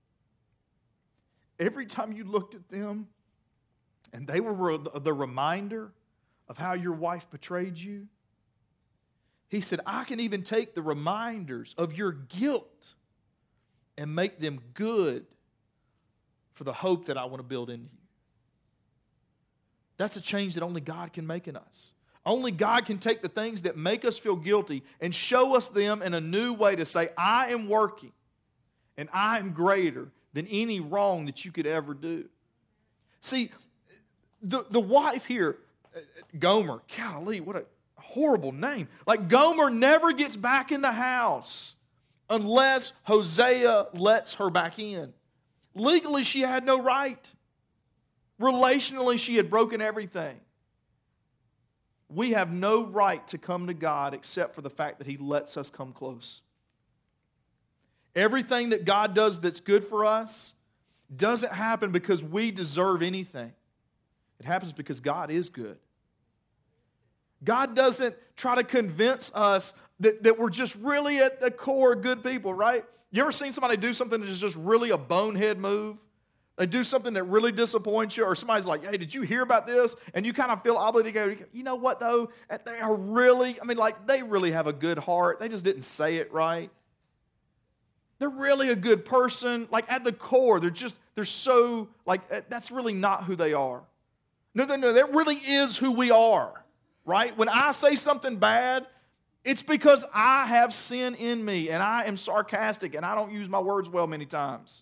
Every time you looked at them and they were the reminder of how your wife betrayed you, He said, I can even take the reminders of your guilt and make them good for the hope that I want to build into you. That's a change that only God can make in us. Only God can take the things that make us feel guilty and show us them in a new way to say, I am working and I am greater than any wrong that you could ever do. See, the, the wife here, Gomer, golly, what a horrible name. Like Gomer never gets back in the house unless Hosea lets her back in. Legally, she had no right. Relationally, she had broken everything. We have no right to come to God except for the fact that He lets us come close. Everything that God does that's good for us doesn't happen because we deserve anything. It happens because God is good. God doesn't try to convince us that, that we're just really at the core good people, right? You ever seen somebody do something that is just really a bonehead move? They do something that really disappoints you, or somebody's like, hey, did you hear about this? And you kind of feel obligated to go, you know what, though? They are really, I mean, like, they really have a good heart. They just didn't say it right. They're really a good person. Like, at the core, they're just, they're so, like, that's really not who they are. No, no, no, that really is who we are, right? When I say something bad, it's because I have sin in me, and I am sarcastic, and I don't use my words well many times.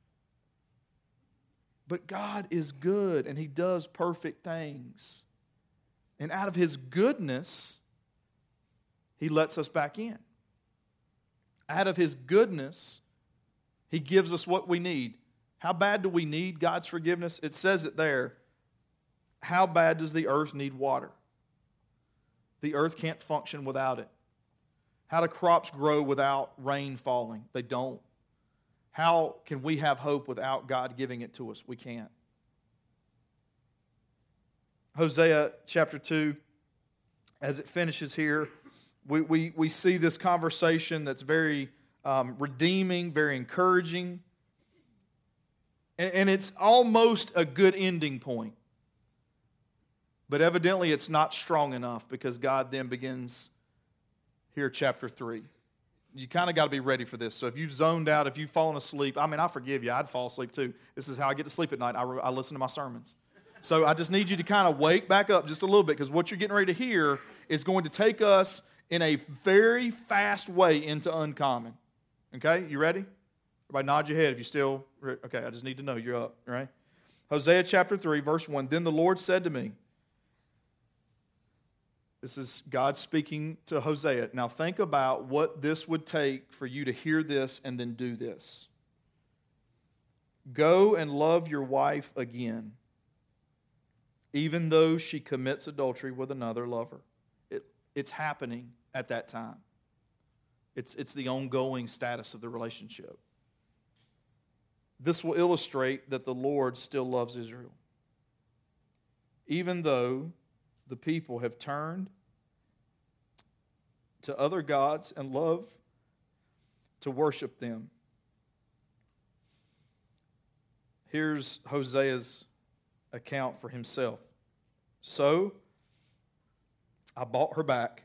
But God is good, and He does perfect things. And out of His goodness, He lets us back in. Out of His goodness, He gives us what we need. How bad do we need God's forgiveness? It says it there. How bad does the earth need water? The earth can't function without it. How do crops grow without rain falling? They don't. How can we have hope without God giving it to us? We can't. Hosea chapter two, as it finishes here, we, we, we see this conversation that's very um, redeeming, very encouraging. And, and it's almost a good ending point. But evidently it's not strong enough because God then begins here, chapter three. You kind of got to be ready for this. So if you've zoned out, if you've fallen asleep, I mean, I forgive you. I'd fall asleep too. This is how I get to sleep at night. I, I listen to my sermons. So I just need you to kind of wake back up just a little bit because what you're getting ready to hear is going to take us in a very fast way into uncommon. Okay, you ready? Everybody nod your head if you still, okay, I just need to know you're up, all right? Hosea chapter three, verse one, then the Lord said to me, this is God speaking to Hosea. Now think about what this would take for you to hear this and then do this. Go and love your wife again, even though she commits adultery with another lover. It, it's happening at that time. It's, it's the ongoing status of the relationship. This will illustrate that the Lord still loves Israel, even though the people have turned to other gods and love to worship them. Here's Hosea's account for himself. So, I bought her back.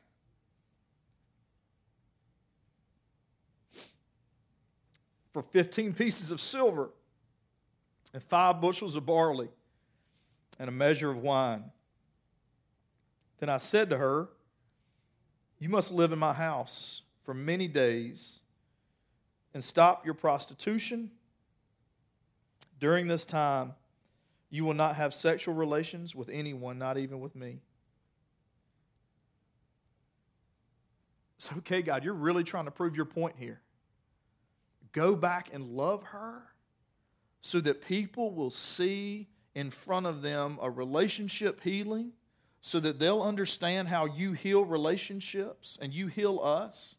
For fifteen pieces of silver and five bushels of barley and a measure of wine. Then I said to her, you must live in my house for many days and stop your prostitution. During this time, you will not have sexual relations with anyone, not even with me. So, okay, God, you're really trying to prove your point here. Go back and love her so that people will see in front of them a relationship healing, so that they'll understand how you heal relationships and you heal us.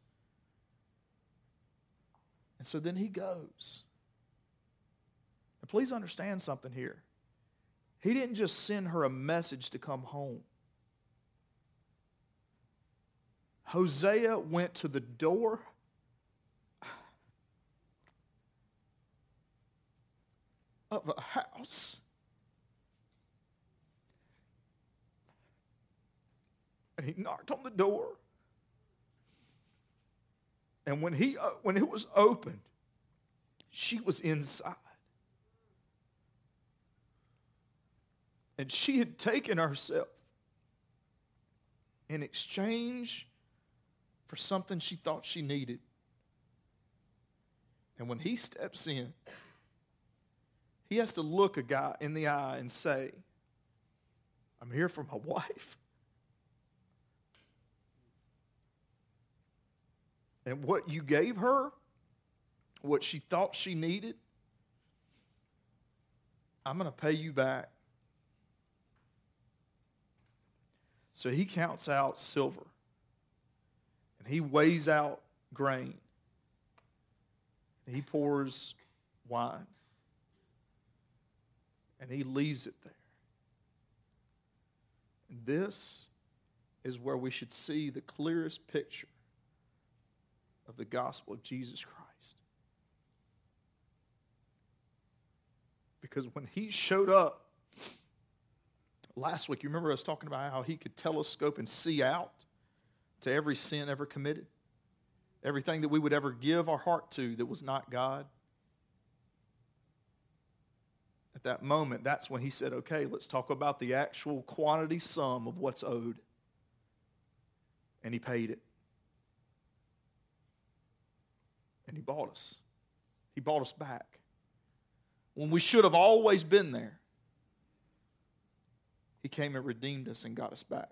And so then he goes. And please understand something here. He didn't just send her a message to come home. Hosea went to the door of a house and he knocked on the door, and when he uh, when it was opened, she was inside, and she had taken herself in exchange for something she thought she needed. And when he steps in, he has to look a guy in the eye and say, I'm here for my wife. And what you gave her, what she thought she needed, I'm going to pay you back. So he counts out silver. And he weighs out grain. And he pours wine. And he leaves it there. And this is where we should see the clearest picture of the gospel of Jesus Christ. Because when he showed up last week, you remember us talking about how he could telescope and see out to every sin ever committed? Everything that we would ever give our heart to that was not God. At that moment, that's when he said, okay, let's talk about the actual quantity sum of what's owed. And he paid it. And he bought us. He bought us back. When we should have always been there, he came and redeemed us and got us back.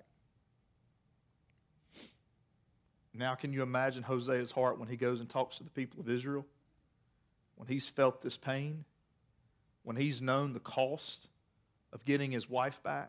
Now, can you imagine Hosea's heart when he goes and talks to the people of Israel? When he's felt this pain? When he's known the cost of getting his wife back?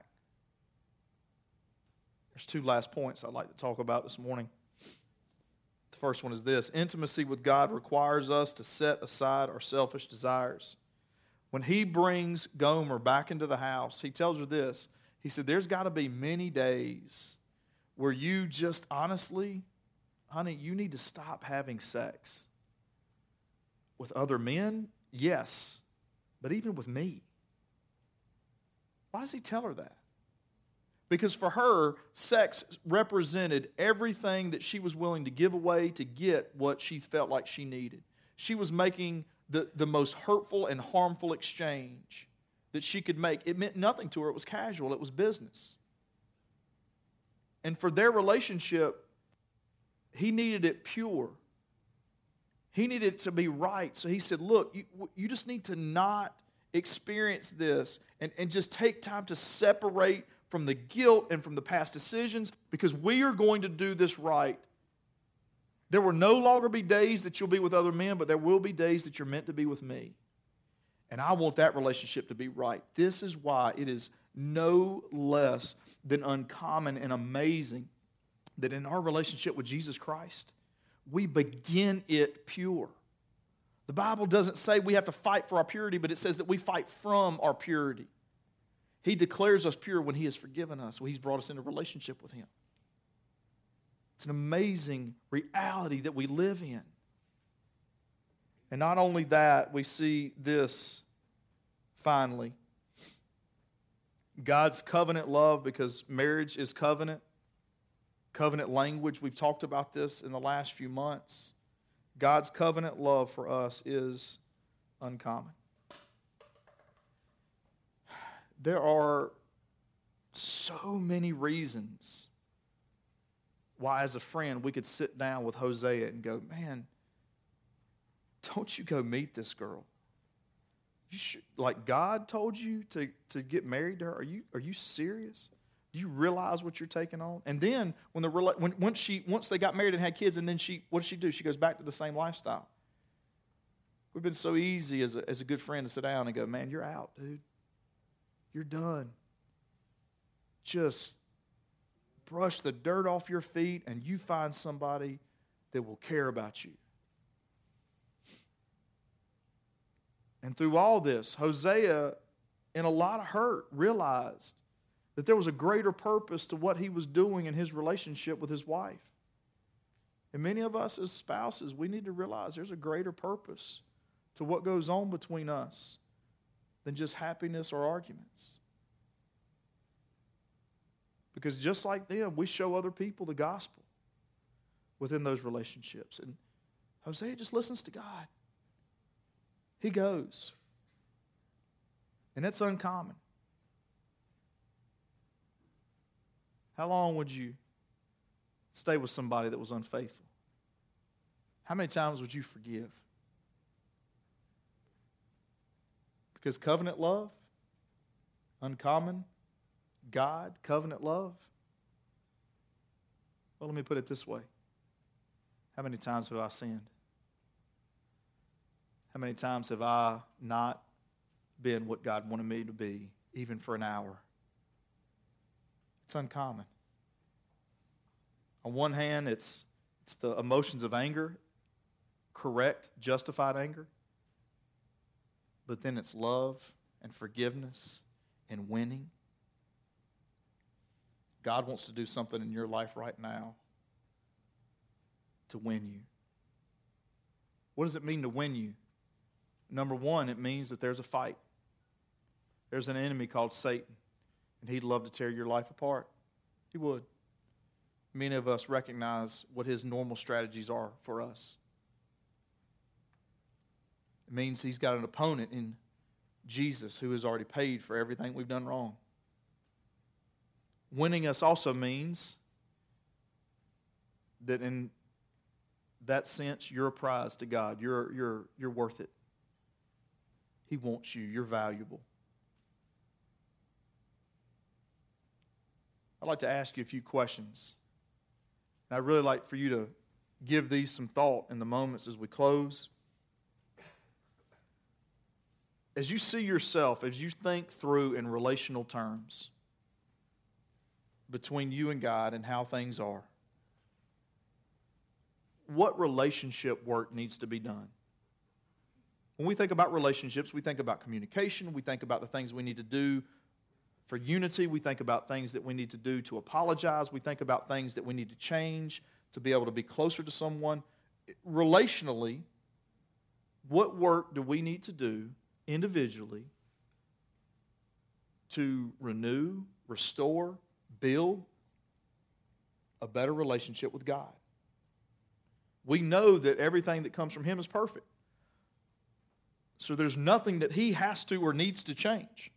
There's two last points I'd like to talk about this morning. The first one is this. Intimacy with God requires us to set aside our selfish desires. When he brings Gomer back into the house, he tells her this. He said, there's got to be many days where you just honestly, honey, you need to stop having sex. With other men, yes, but even with me. Why does he tell her that? Because for her, sex represented everything that she was willing to give away to get what she felt like she needed. She was making the, the most hurtful and harmful exchange that she could make. It meant nothing to her. It was casual. It was business. And for their relationship, he needed it pure. He needed it to be right. So he said, look, you, you just need to not experience this and, and just take time to separate from the guilt and from the past decisions, because we are going to do this right. There will no longer be days that you'll be with other men, but there will be days that you're meant to be with me. And I want that relationship to be right. This is why it is no less than uncommon and amazing that in our relationship with Jesus Christ, we begin it pure. The Bible doesn't say we have to fight for our purity, but it says that we fight from our purity. He declares us pure when He has forgiven us, when He's brought us into relationship with Him. It's an amazing reality that we live in. And not only that, we see this finally. God's covenant love, because marriage is covenant. Covenant language, we've talked about this in the last few months. God's covenant love for us is uncommon. There are so many reasons why, as a friend, we could sit down with Hosea and go, man, don't you go meet this girl. You should, like God told you to, to get married to her. Are you, are you serious? Do you realize what you're taking on? And then when the when once she once they got married and had kids, and then she what does she do? She goes back to the same lifestyle. We've been so easy as a, as a good friend to sit down and go, man, you're out, dude. You're done. Just brush the dirt off your feet and you find somebody that will care about you. And through all this, Hosea, in a lot of hurt, realized that there was a greater purpose to what he was doing in his relationship with his wife. And many of us as spouses, we need to realize there's a greater purpose to what goes on between us than just happiness or arguments. Because just like them, we show other people the gospel within those relationships. And Hosea just listens to God. He goes. And that's uncommon. How long would you stay with somebody that was unfaithful? How many times would you forgive? Because covenant love, uncommon, God, covenant love. Well, let me put it this way. How many times have I sinned? How many times have I not been what God wanted me to be, even for an hour? It's uncommon. On one hand, it's, it's the emotions of anger, correct, justified anger. But then it's love and forgiveness and winning. God wants to do something in your life right now to win you. What does it mean to win you? Number one, it means that there's a fight. There's an enemy called Satan. And he'd love to tear your life apart. He would. Many of us recognize what his normal strategies are for us. It means he's got an opponent in Jesus who has already paid for everything we've done wrong. Winning us also means that in that sense, you're a prize to God. You're, you're, you're worth it. He wants you. You're valuable. I'd like to ask you a few questions. And I'd really like for you to give these some thought in the moments as we close. As you see yourself, as you think through in relational terms between you and God and how things are, what relationship work needs to be done? When we think about relationships, we think about communication, we think about the things we need to do for unity, we think about things that we need to do to apologize, we think about things that we need to change to be able to be closer to someone. Relationally, what work do we need to do individually to renew, restore, build a better relationship with God? We know that everything that comes from Him is perfect. So there's nothing that He has to or needs to change.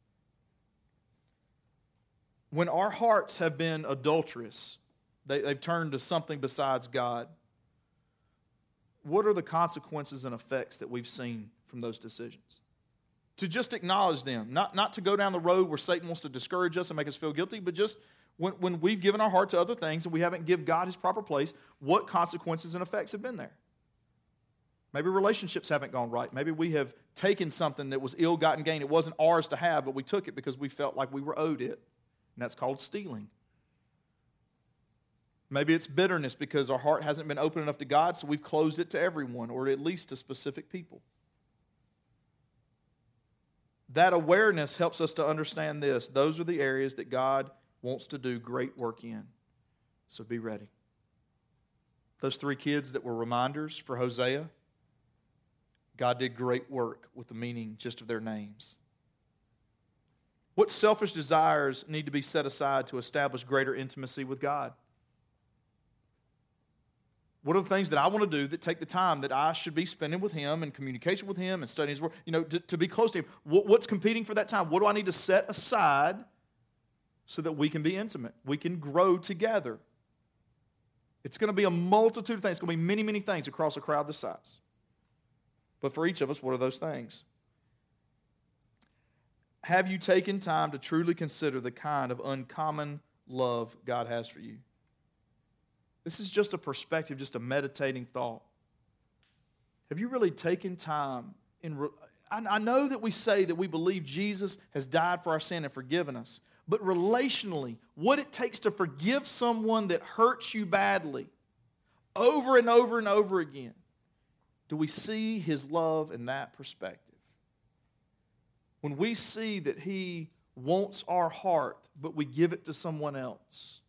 When our hearts have been adulterous, they, they've turned to something besides God, what are the consequences and effects that we've seen from those decisions? To just acknowledge them, not, not to go down the road where Satan wants to discourage us and make us feel guilty, but just when, when we've given our heart to other things and we haven't given God His proper place, what consequences and effects have been there? Maybe relationships haven't gone right. Maybe we have taken something that was ill-gotten gain. It wasn't ours to have, but we took it because we felt like we were owed it. And that's called stealing. Maybe it's bitterness because our heart hasn't been open enough to God, so we've closed it to everyone, or at least to specific people. That awareness helps us to understand this. Those are the areas that God wants to do great work in. So be ready. Those three kids that were reminders for Hosea, God did great work with the meaning just of their names. What selfish desires need to be set aside to establish greater intimacy with God? What are the things that I want to do that take the time that I should be spending with Him and communication with Him and studying His Word, you know, to, to be close to Him? What, what's competing for that time? What do I need to set aside so that we can be intimate? We can grow together. It's going to be a multitude of things. It's going to be many, many things across a crowd this size. But for each of us, what are those things? Have you taken time to truly consider the kind of uncommon love God has for you? This is just a perspective, just a meditating thought. Have you really taken time in... Re- I, I know that we say that we believe Jesus has died for our sin and forgiven us, but relationally, what it takes to forgive someone that hurts you badly over and over and over again, do we see His love in that perspective? When we see that He wants our heart, but we give it to someone else,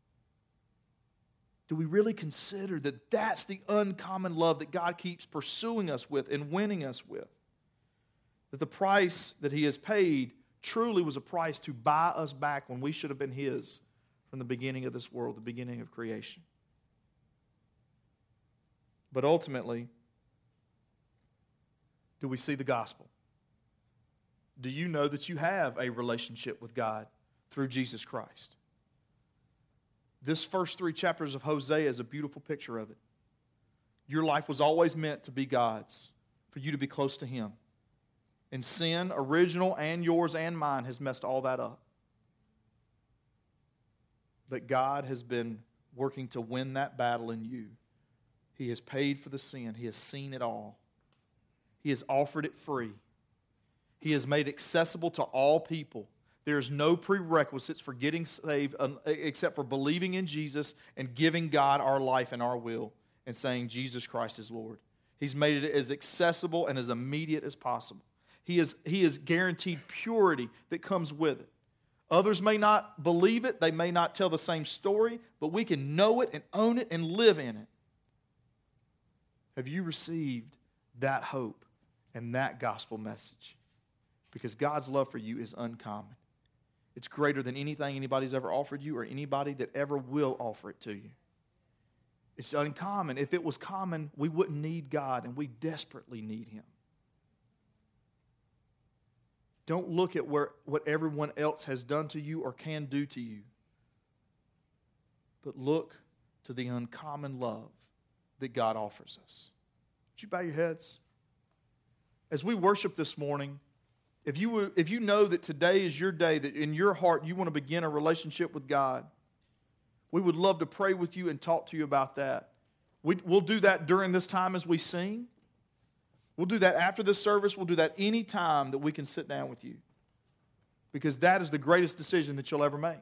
do we really consider that that's the uncommon love that God keeps pursuing us with and winning us with? That the price that He has paid truly was a price to buy us back when we should have been His from the beginning of this world, the beginning of creation. But ultimately, do we see the gospel? Do you know that you have a relationship with God through Jesus Christ? This first three chapters of Hosea is a beautiful picture of it. Your life was always meant to be God's, for you to be close to Him. And sin, original and yours and mine, has messed all that up. But God has been working to win that battle in you. He has paid for the sin. He has seen it all. He has offered it free. He has made it accessible to all people. There is no prerequisites for getting saved except for believing in Jesus and giving God our life and our will and saying Jesus Christ is Lord. He's made it as accessible and as immediate as possible. He is, he is guaranteed purity that comes with it. Others may not believe it. They may not tell the same story, but we can know it and own it and live in it. Have you received that hope and that gospel message? Because God's love for you is uncommon. It's greater than anything anybody's ever offered you or anybody that ever will offer it to you. It's uncommon. If it was common, we wouldn't need God, and we desperately need Him. Don't look at where, what everyone else has done to you or can do to you, but look to the uncommon love that God offers us. Would you bow your heads? As we worship this morning, If you, if you know that today is your day, that in your heart you want to begin a relationship with God, we would love to pray with you and talk to you about that. We, we'll do that during this time as we sing. We'll do that after this service. We'll do that any time that we can sit down with you. Because that is the greatest decision that you'll ever make.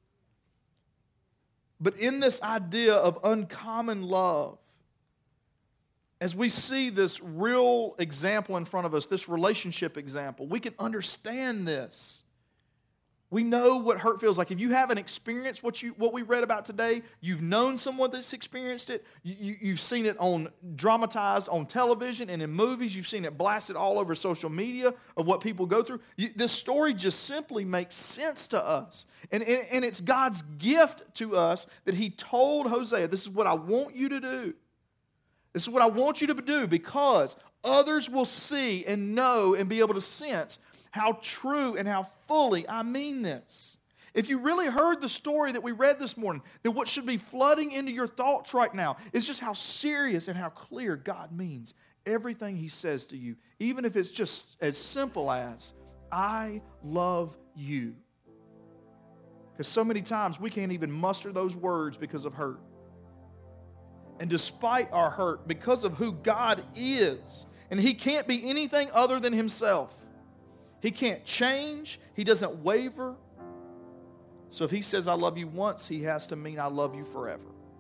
But in this idea of uncommon love, as we see this real example in front of us, this relationship example, we can understand this. We know what hurt feels like. If you haven't experienced what you what we read about today, you've known someone that's experienced it, you, you, you've seen it on dramatized on television and in movies, you've seen it blasted all over social media of what people go through. You, this story just simply makes sense to us. And, and, and it's God's gift to us that He told Hosea, this is what I want you to do. This is what I want you to do, because others will see and know and be able to sense how true and how fully I mean this. If you really heard the story that we read this morning, then what should be flooding into your thoughts right now is just how serious and how clear God means everything He says to you, even if it's just as simple as, I love you. Because so many times we can't even muster those words because of hurt. And despite our hurt, because of who God is, and He can't be anything other than Himself. He can't change. He doesn't waver. So if He says, I love you once, He has to mean I love you forever.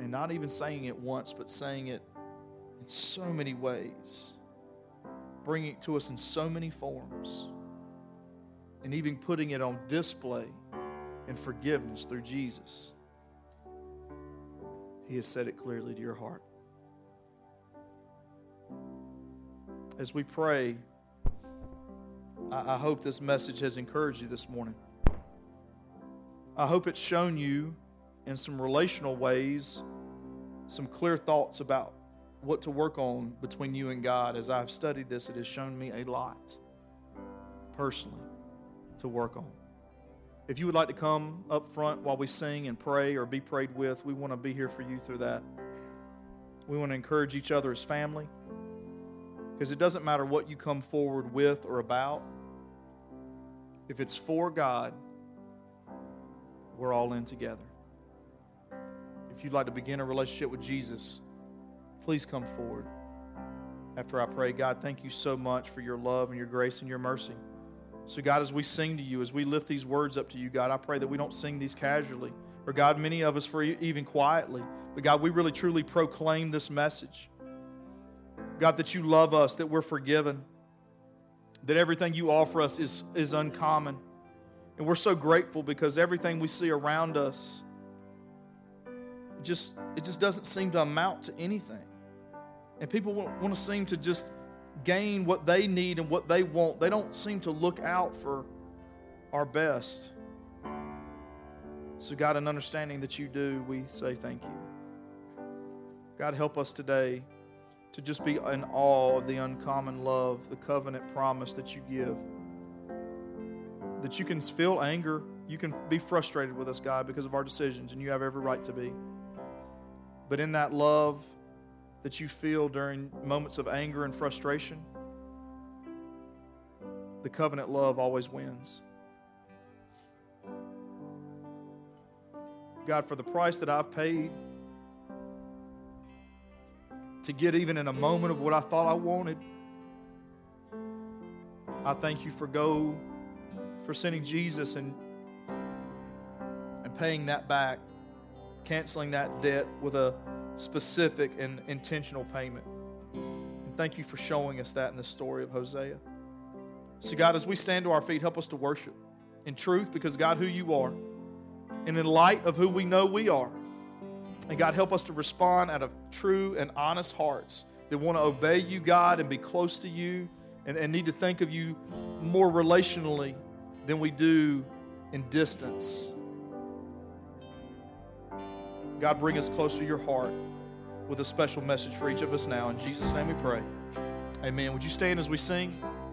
And not even saying it once, but saying it in so many ways. Bringing it to us in so many forms. And even putting it on display in forgiveness through Jesus. He has said it clearly to your heart. As we pray, I, I hope this message has encouraged you this morning. I hope it's shown you in some relational ways some clear thoughts about what to work on between you and God. As I've studied this, it has shown me a lot personally to work on. If you would like to come up front while we sing and pray or be prayed with, we want to be here for you through that. We want to encourage each other as family, because it doesn't matter what you come forward with or about. If it's for God, we're all in together. If you'd like to begin a relationship with Jesus, please come forward after I pray. God, thank you so much for your love and your grace and your mercy. So God, as we sing to you, as we lift these words up to you, God, I pray that we don't sing these casually, or God, many of us for even quietly. But God, we really truly proclaim this message. God, that you love us, that we're forgiven, that everything you offer us is, is uncommon. And we're so grateful because everything we see around us, just it just doesn't seem to amount to anything. And people want, want to seem to just gain what they need and what they want. They don't seem to look out for our best. So God, in understanding that you do, we say thank you. God, help us today to just be in awe of the uncommon love, the covenant promise that you give. That you can feel anger, you can be frustrated with us, God, because of our decisions, and you have every right to be. But in that love that you feel during moments of anger and frustration, the covenant love always wins. God, for the price that I've paid to get even in a moment of what I thought I wanted, I thank you for go for sending Jesus and and paying that back, canceling that debt with a specific and intentional payment. And thank you for showing us that in the story of Hosea. So God, as we stand to our feet, help us to worship in truth, because God, who you are, and in light of who we know we are. And God, help us to respond out of true and honest hearts that want to obey you, God, and be close to you, and, and need to think of you more relationally than we do in distance. God, bring us close to your heart with a special message for each of us now. In Jesus' name we pray. Amen. Would you stand as we sing?